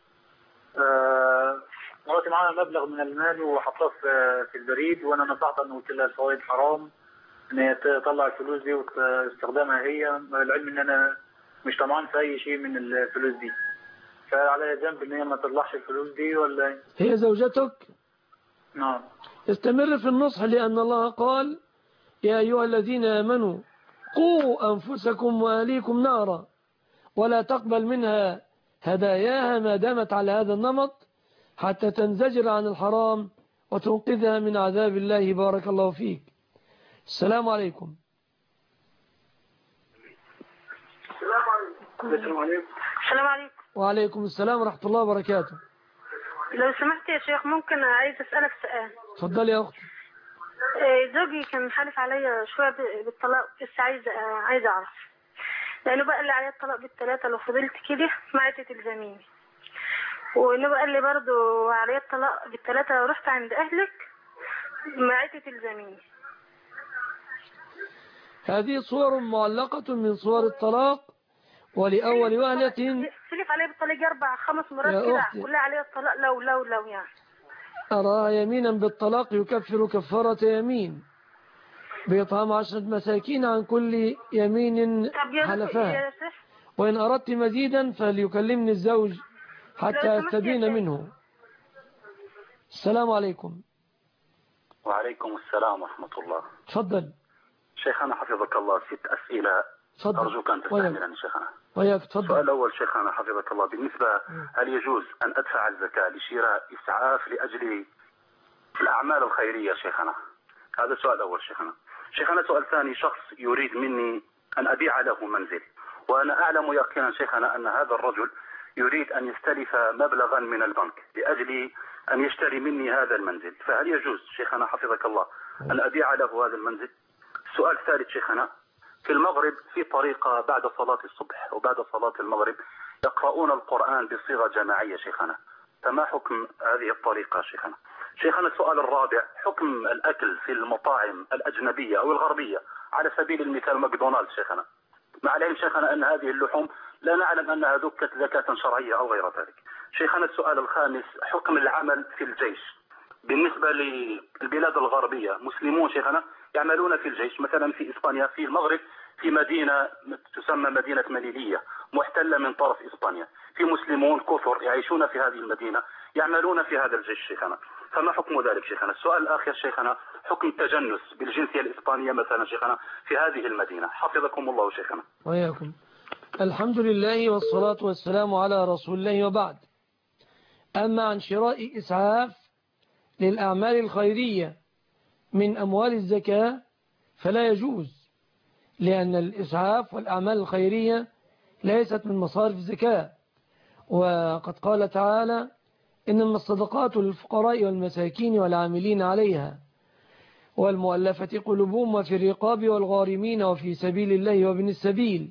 دلوقتي معانا مبلغ من المال وحطاه في البريد، وأنا نصحت أن قلت لها الفوائد حرام، إن هي تطلع الفلوس دي واستخدامها هي، العلم إن أنا مش طمعان في أي شيء من الفلوس دي، فعليها ذنب إن هي ما تطلعش الفلوس دي ولا؟ هي زوجتك؟ نعم. استمر في النصح، لأن الله قال: يا أيها الذين آمنوا قوا أنفسكم وأهليكم نارا، ولا تقبل منها هداياها ما دامت على هذا النمط، حتى تنزجر عن الحرام وتنقذها من عذاب الله. بارك الله فيك. السلام عليكم. السلام عليكم. السلام عليكم. وعليكم السلام ورحمة الله وبركاته. لو سمحت يا شيخ ممكن عايز أسألك سؤال؟ تفضل يا أختي. زوجي كان حالف عليا شوية بالطلاق، بس عايزة أعرف، لأنه بقى لي عليا الطلاق بالثلاثة، لو فضلت كده ما تلزميني، وإنه بقى لي برضه عليا الطلاق بالثلاثة لو رحت عند أهلك ما تلزميني. هذه صور معلقة من صور الطلاق. ولأول وهلة سلف عليه بالطلاق 4-5 مرات يا كده، أختي. كلها عليه الطلاق لو يعني. أراها يمينا بالطلاق يكفر كفارة يمين بإطعام 10 مساكين عن كل يمين طب يا حلفها. شيخ، وإن أردت مزيدا فليكلمني الزوج حتى لو سمحت يا أستبين شيخ. منه. السلام عليكم. وعليكم السلام ورحمة الله. تفضل شيخنا حفظك الله 6 أسئلة تفضل. أرجوك أن تستحملني شيخنا. وياك تفضل. السؤال الأول شيخنا حفظك الله، بالنسبة هل يجوز أن أدفع الزكاة لشراء إسعاف لأجل الأعمال الخيرية شيخنا؟ هذا السؤال الأول شيخنا. شيخنا سؤال ثاني، شخص يريد مني أن أبيع له منزل، وأنا أعلم يقينا شيخنا أن هذا الرجل يريد أن يستلف مبلغا من البنك لأجل أن يشتري مني هذا المنزل، فهل يجوز شيخنا حفظك الله أن أبيع له هذا المنزل؟ السؤال الثالث شيخنا، في المغرب في طريقة بعد صلاة الصبح وبعد صلاة المغرب يقرؤون القرآن بصيغة جماعية شيخنا، فما حكم هذه الطريقة شيخنا؟ شيخنا السؤال الرابع، حكم الأكل في المطاعم الأجنبية أو الغربية، على سبيل المثال ماكدونالدز شيخنا، مع العلم شيخنا أن هذه اللحوم لا نعلم أنها ذكت زكاة شرعية أو غير ذلك. شيخنا السؤال الخامس، حكم العمل في الجيش بالنسبة للبلاد الغربية، مسلمون شيخنا يعملون في الجيش، مثلا في إسبانيا في المغرب في مدينة تسمى مدينة مليلية محتلة من طرف إسبانيا، في مسلمون كثر يعيشون في هذه المدينة يعملون في هذا الجيش شيخنا، فما حكم ذلك شيخنا؟ السؤال الآخر شيخنا، حكم التجنس بالجنسية الإسبانية مثلا شيخنا في هذه المدينة، حفظكم الله شيخنا. وياكم. الحمد لله والصلاة والسلام على رسول الله، وبعد. أما عن شراء إسعاف للأعمال الخيرية من أموال الزكاة فلا يجوز، لأن الإسعاف والأعمال الخيرية ليست من مصارف الزكاة. وقد قال تعالى: إنما الصدقات للفقراء والمساكين والعاملين عليها والمؤلفة قلوبهم وفي الرقاب والغارمين وفي سبيل الله وابن السبيل.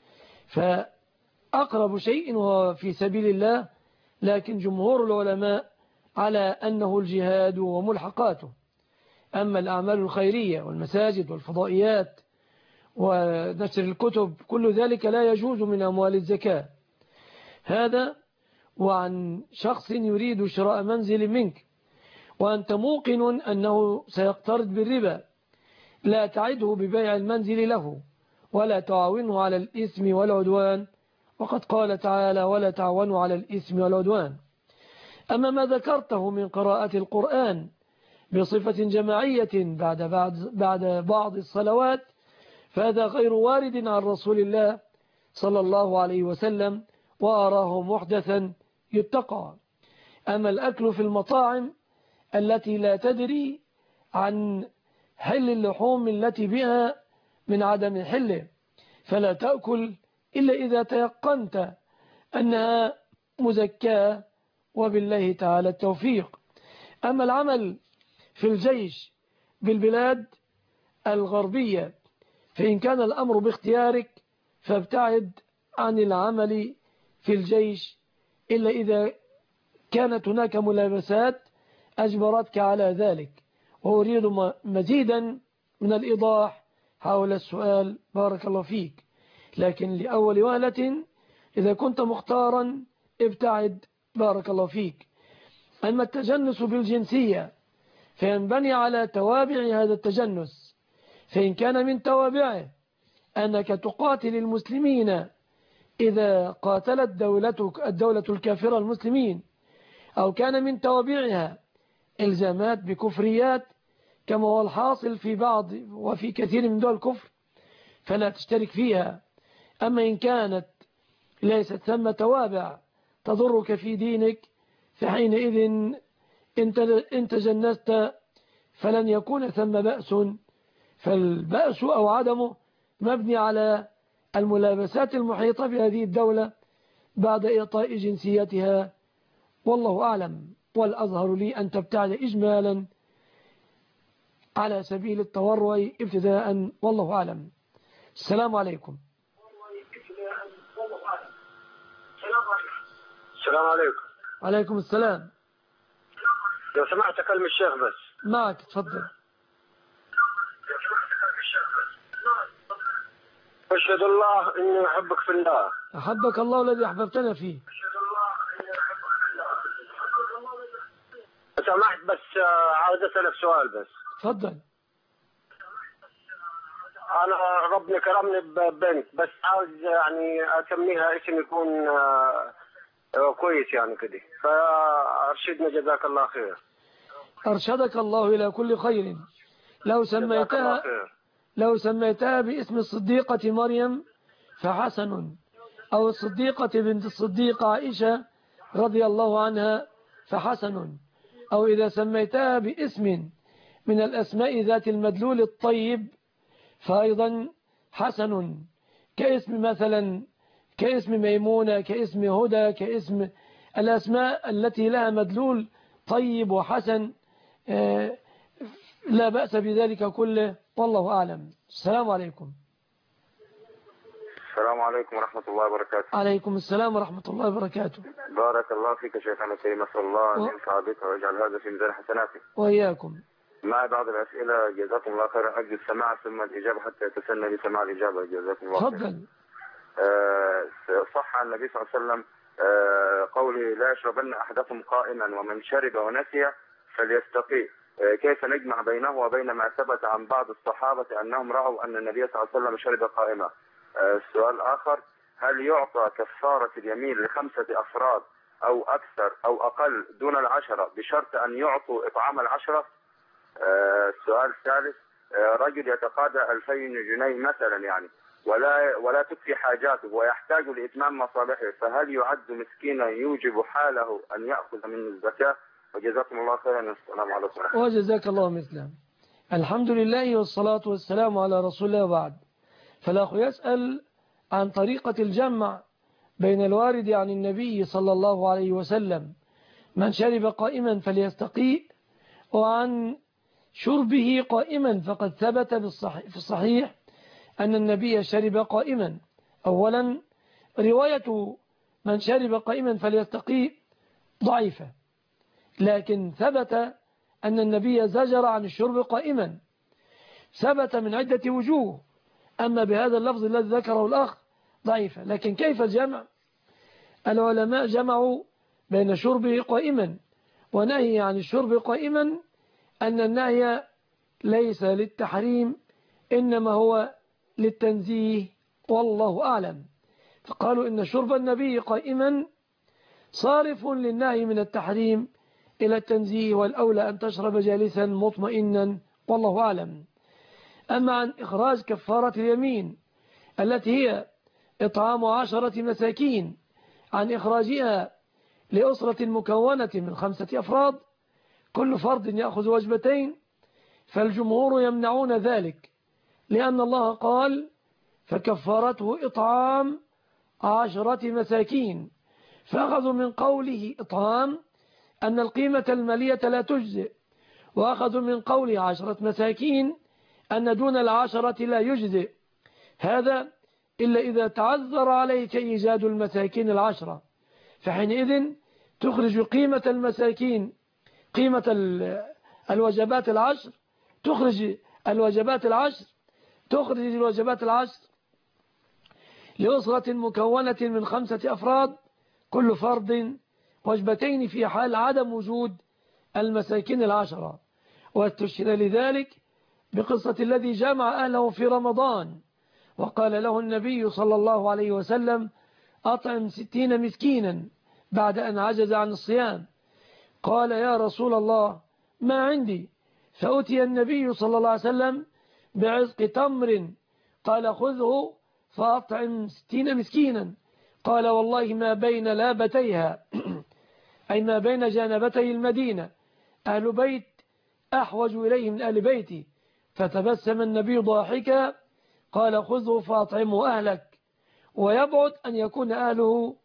فأقرب شيء هو في سبيل الله، لكن جمهور العلماء على أنه الجهاد وملحقاته. أما الأعمال الخيرية والمساجد والفضائيات ونشر الكتب كل ذلك لا يجوز من أموال الزكاة. هذا. وعن شخص يريد شراء منزل منك وأنت موقن أنه سيقترض بالربا، لا تعده ببيع المنزل له ولا تعاونه على الإثم والعدوان، وقد قال تعالى: ولا تعاونوا على الإثم والعدوان. أما ما ذكرته من قراءة القرآن بصفة جماعية بعد بعض الصلوات فهذا غير وارد عن رسول الله صلى الله عليه وسلم، وأراه محدثا يتقى. أما الأكل في المطاعم التي لا تدري عن حل اللحوم التي بها من عدم حله فلا تأكل إلا إذا تيقنت أنها مزكاة، وبالله تعالى التوفيق. أما العمل في الجيش بالبلاد الغربية فإن كان الأمر باختيارك فابتعد عن العمل في الجيش إلا إذا كانت هناك ملابسات أجبرتك على ذلك. وأريد مزيدا من الإيضاح حول السؤال بارك الله فيك، لكن لأول وهلة إذا كنت مختارا ابتعد بارك الله فيك. أما التجنس بالجنسية فينبني على توابع هذا التجنس، فإن كان من توابعه أنك تقاتل المسلمين إذا قاتلت الدولة الكافرة المسلمين، أو كان من توابعها إلزامات بكفريات كما هو الحاصل في بعض وفي كثير من دول الكفر فلا تشترك فيها. أما إن كانت ليست ثم توابع تضرك في دينك فحينئذ إن تجنست فلن يكون ثم بأس، فالبأس أو عدمه مبني على الملابسات المحيطة بهذه الدولة بعد إعطاء جنسيتها، والله أعلم. والأظهر لي أن تبتعد إجمالا على سبيل التورع ابتداء، والله أعلم. السلام عليكم. السلام عليكم. عليكم السلام. لو سمحت أكلم الشيخ بس. معك تفضل. أشهد الله إني أحبك في الله. أحبك الله الذي أحببتنا فيه. سمحت بس عاوز أسألك سؤال بس. تفضل. أنا ربنا كرمني ببنت بس عاوز يعني أسميها اسم يكون كويس يعني كده، فأرشدنا جزاك الله خير. أرشدك الله إلى كل خير. لو سميتها باسم الصديقة مريم فحسن، أو الصديقة بنت الصديقة عائشة رضي الله عنها فحسن، أو إذا سميتها باسم من الأسماء ذات المدلول الطيب فأيضا حسن، كاسم مثلا كاسم ميمونة، كاسم هدى، كاسم الأسماء التي لها مدلول طيب وحسن، لا بأس بذلك كله، والله أعلم. السلام عليكم. السلام عليكم ورحمة الله وبركاته. عليكم السلام ورحمة الله وبركاته. بارك الله فيك شيخنا الكريم، أسأل الله أن ينفع بك ويجعل هذا في ميزان حسناتك. وإياكم. مع بعض الأسئلة جزاكم الله خيرا، أرجو السماع ثم الإجابة حتى يتسنى لي سماع الإجابة. جزاكم الله خيرا. تفضل. صح عن النبي صلى الله عليه وسلم قوله لا يشربن أحدكم قائما ومن شرب ونسي فليستقي. كيف نجمع بينه وبين ما ثبت عن بعض الصحابة أنهم رأوا أن النبي صلى الله عليه وسلم شرب قائما؟ السؤال الآخر، هل يعطى كفارة اليمين ل5 أفراد أو أكثر أو أقل دون 10 بشرط أن يعطوا إطعام 10؟ السؤال الثالث، رجل يتقاضى 2000 جنيه مثلا يعني ولا تكفي حاجاته ويحتاج لإتمام مصالحه، فهل يعد مسكينا يوجب حاله أن يأخذ من الزكاة؟ وجزاكم الله خيرا. السلام عليكم. وجزاك الله مثله. الحمد لله والصلاة والسلام على رسول الله وبعد. فالأخ يسأل عن طريقة الجمع بين الوارد عن النبي صلى الله عليه وسلم من شرب قائما فليستقيء، وعن شربه قائما، فقد ثبت في الصحيح أن النبي شرب قائما. أولا، رواية من شرب قائما فليستقيء ضعيفة، لكن ثبت أن النبي زجر عن الشرب قائما، ثبت من عدة وجوه. أما بهذا اللفظ الذي ذكره الأخ ضعيفة. لكن كيف الجمع؟ العلماء جمعوا بين شربه قائما ونهي عن الشرب قائما، أن النهي ليس للتحريم إنما هو للتنزيه، والله أعلم. فقالوا إن شرب النبي قائما صارف للنهي من التحريم إلى التنزيه، والأولى أن تشرب جالسا مطمئنا، والله أعلم. أما عن إخراج كفارة اليمين التي هي إطعام 10 مساكين، عن إخراجها لأسرة مكونة من 5 أفراد كل فرد يأخذ وجبتين، فالجمهور يمنعون ذلك، لأن الله قال فكفارته إطعام 10 مساكين، فأخذوا من قوله إطعام أن القيمة المالية لا تجزئ، وأخذوا من قوله 10 مساكين أن دون 10 لا يجزئ. هذا إلا إذا تعذر عليك إيجاد المساكين 10، فحينئذ تخرج قيمة المساكين، قيمة الوجبات 10، تخرج الوجبات 10 لأسرة مكونة من 5 أفراد كل فرد وجبتين في حال عدم وجود المساكين 10. واستشهد لذلك بقصة الذي جمع أهله في رمضان وقال له النبي صلى الله عليه وسلم أطعم 60 مسكينا بعد أن عجز عن الصيام. قال يا رسول الله ما عندي، فأتي النبي صلى الله عليه وسلم بعزق تمر، قال خذه فأطعم 60 مسكينا. قال والله ما بين لابتيها أي ما بين جانبتي المدينة أهل بيت أحوج إليه من أهل بيتي. فتبسم النبي ضاحكا قال خذه فأطعمه أهلك، ويبعد أن يكون أهله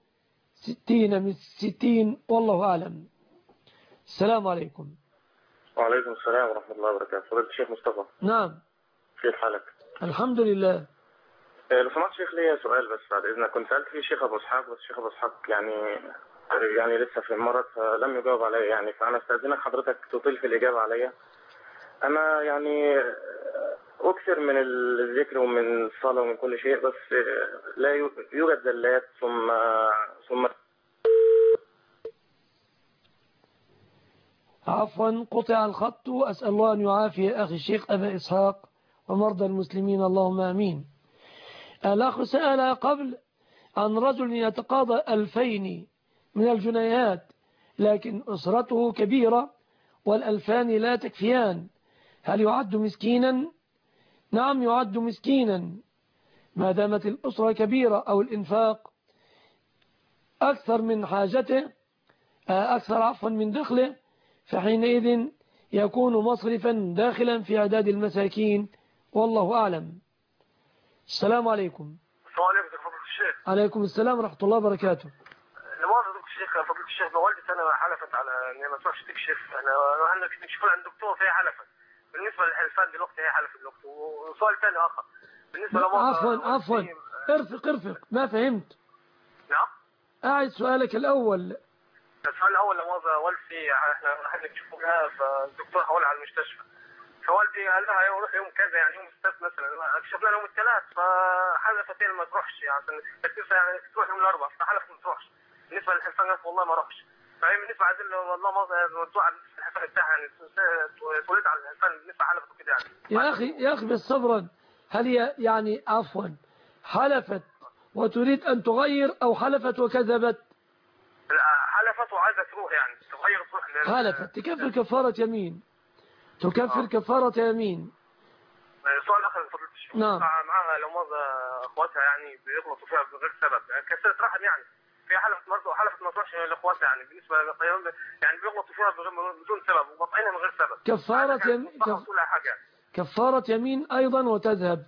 60، والله أعلم. السلام عليكم. وعليكم السلام ورحمة الله وبركاته. فضيلة الشيخ مصطفى. نعم. كيف حالك؟ الحمد لله. لو سمحت شيخ لي سؤال بس بعد إذنك. كنت سألت فيه الشيخ أبو إسحاق، بس الشيخ أبو إسحاق يعني لسه في المرض فلم يجاوب علي يعني، فأنا استأذنك حضرتك تطيل في الإجابة عليا. أنا يعني أكثر من الذكر ومن الصلاة ومن كل شيء، بس لا يوجد زلات. ثم عفوا قطع الخط. أسأل الله أن يعافي أخي الشيخ أبا إسحاق ومرضى المسلمين اللهم آمين. الأخ سأل قبل عن رجل يتقاضى 2000 من الجنيهات لكن أسرته كبيرة وال2000 لا تكفيان، هل يعد مسكينا؟ نعم يعد مسكينا ما دامت الأسرة كبيرة أو الإنفاق أكثر من حاجته، أكثر من دخله، فحينئذ يكون مصرفا داخلا في عداد المساكين والله أعلم. السلام عليكم. السلام عليكم فضيلة الشيخ. عليكم السلام ورحمة الله وبركاته. فضيلة الشيخ والدتي أنا حلفت على إن ما تروحش تكشف، أنا نكشفون عند دكتور فهي حلفت. بالنسبة للحلفان دلوقتي هي حلفت دلوقتي. وسؤال ثاني آخر بالنسبة عفوا ارفق ما فهمت. نعم. أعد سؤالك الأول. السؤال الأول لمؤاخذة والدتي احنا رايحين نكشفوا لها فالدكتور حولها على المستشفى، فوالدي قال لها روح يوم كذا يعني يوم السبت مثلا، كشفنا لها يوم الثلاث فحلفت ما تروحش عشان يعني تروح يوم الأربعاء فحلفت ما تروحش. بالنسبة للحلفان قالت والله ما اروحش. فهي بالنسبة عايزين والله ما موضوع الحلفان بتاعها يعني تولد على الحلفان بالنسبة حلفت وكده يعني. يا أخي بس صبرا، هل هي يعني عفوا حلفت وتريد أن تغير أو حلفت وكذبت؟ حلفت وعايزة تروح يعني تغير تروح. حلفت تكفر كفارة يمين، تكفر كفارة يمين. سؤال آخر فضيلة الشيخ. نعم. معها لو ماذا أخواتها يعني بيغلطوا فيها بغير سبب يعني كسرت رحم يعني، في حلفت مرضى وحلفت ما تروحش لإخواتها يعني بالنسبة يعني بيغلطوا فيها بدون سبب وقطعينها من غير سبب. كفارة يمين كفارة يمين أيضا وتذهب.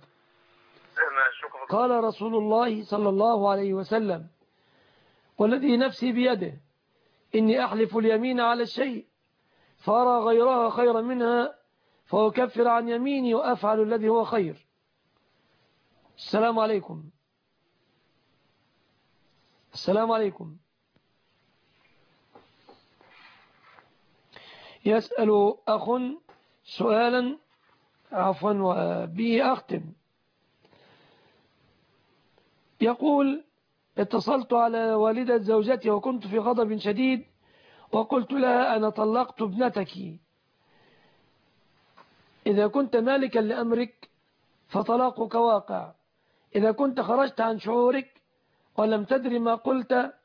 قال رسول الله صلى الله عليه وسلم والذي نفسي بيده إني أحلف اليمين على الشيء فأرى غيرها خيرا منها فأكفر عن يميني وأفعل الذي هو خير. السلام عليكم. السلام عليكم. يسأل أخ سؤالا عفوا وبه أختم. يقول اتصلت على والدة زوجتي وكنت في غضب شديد وقلت لها أنا طلقت ابنتك، إذا كنت مالكا لأمرك فطلاقك واقع، إذا كنت خرجت عن شعورك ولم تدري ما قلت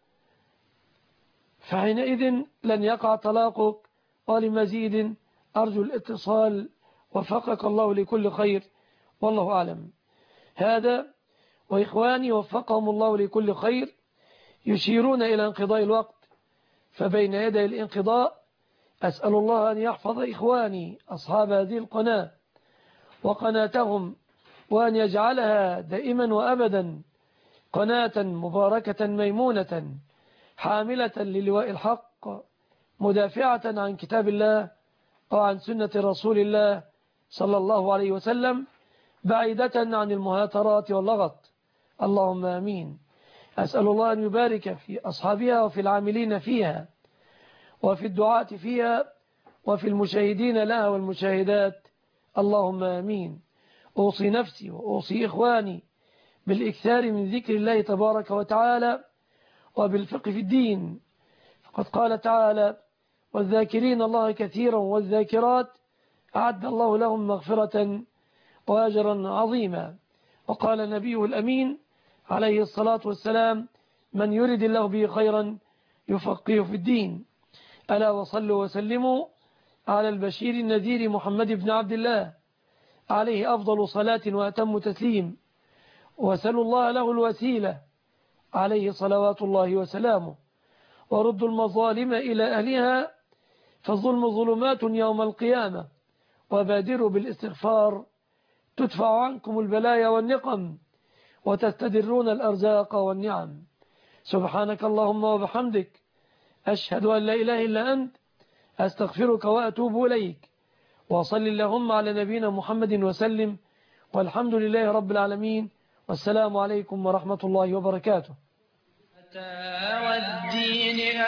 فحينئذ لن يقع طلاقك. ولمزيد أرجو الاتصال وفقك الله لكل خير والله أعلم. هذا وإخواني وفقهم الله لكل خير يشيرون إلى انقضاء الوقت، فبين يدي الانقضاء أسأل الله أن يحفظ إخواني أصحاب هذه القناة وقناتهم وأن يجعلها دائما وأبدا قناة مباركة ميمونة حاملة للواء الحق مدافعة عن كتاب الله وعن سنة رسول الله صلى الله عليه وسلم بعيدة عن المهاترات واللغط اللهم آمين. أسأل الله أن يبارك في أصحابها وفي العاملين فيها وفي الدعاة فيها وفي المشاهدين لها والمشاهدات اللهم آمين. أوصي نفسي وأوصي إخواني بالإكثار من ذكر الله تبارك وتعالى وبالفقه في الدين، فقد قال تعالى والذاكرين الله كثيرا والذاكرات أعد الله لهم مغفرة وأجرا عظيما. وقال نبيه الأمين عليه الصلاة والسلام من يرد الله به خيرا يفقه في الدين. ألا وصلوا وسلموا على البشير النذير محمد بن عبد الله عليه أفضل صلاة وأتم تسليم، وسلوا الله له الوسيلة عليه صلوات الله وسلامه. وردوا المظالم إلى أهلها فالظلم ظلمات يوم القيامة، وبادروا بالاستغفار تدفع عنكم البلايا والنقم وتستدرون الأرزاق والنعم. سبحانك اللهم وبحمدك أشهد أن لا إله إلا أنت أستغفرك وأتوب إليك. وصل اللهم على نبينا محمد وسلم، والحمد لله رب العالمين، والسلام عليكم ورحمة الله وبركاته. والدين